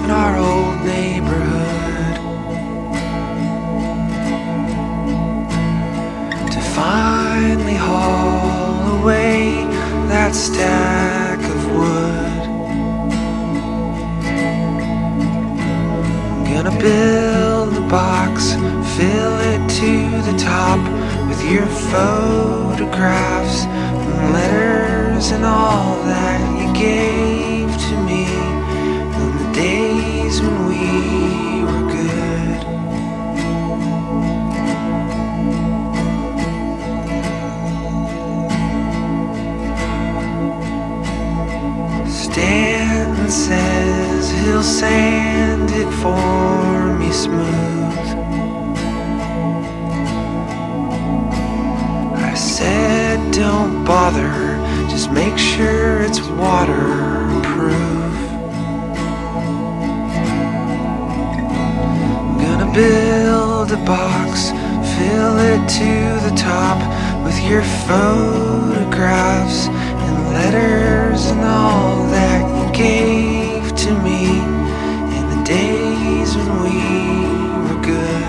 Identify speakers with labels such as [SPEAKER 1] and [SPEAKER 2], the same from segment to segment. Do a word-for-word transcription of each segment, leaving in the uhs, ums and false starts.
[SPEAKER 1] in our old neighborhood, to finally haul away that stack of wood. I'm gonna build a box, fill it to the top with your photographs and letters and all that you gave to me in the days when we were good. Stanton says he'll sand it for me smooth. I said don't bother, just make sure it's waterproof. I'm gonna build a box, fill it to the top with your photographs and letters and all that you gave to me in the days when we were good.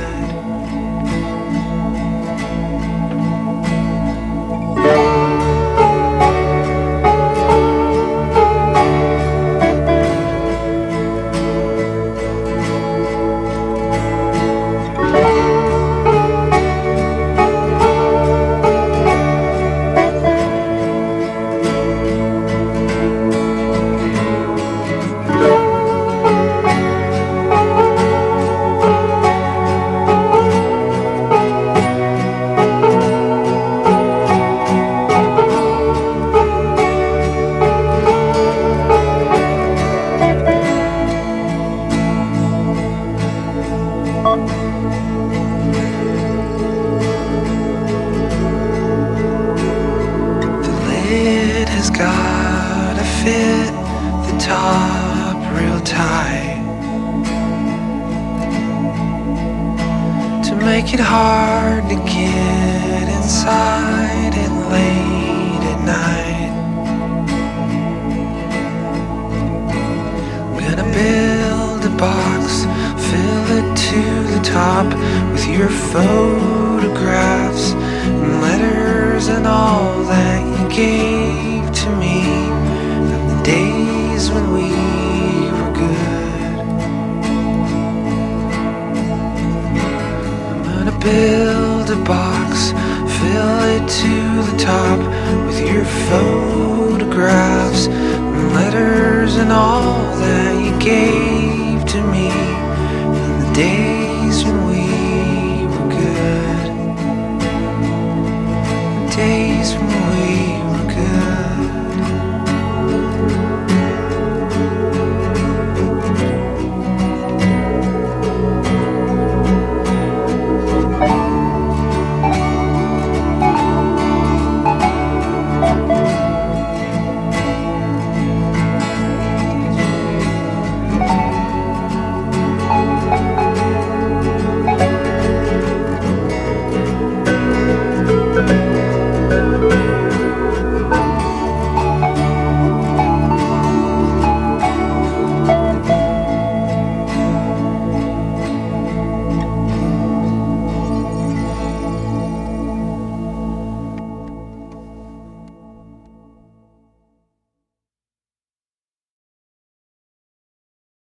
[SPEAKER 1] Has gotta fit the top real tight to make it hard to get inside it late at night. I'm gonna build a box, fill it to the top with your photographs and letters and all that you gave to me in the days when we were good. I'm gonna build a box, fill it to the top with your photographs and letters and all that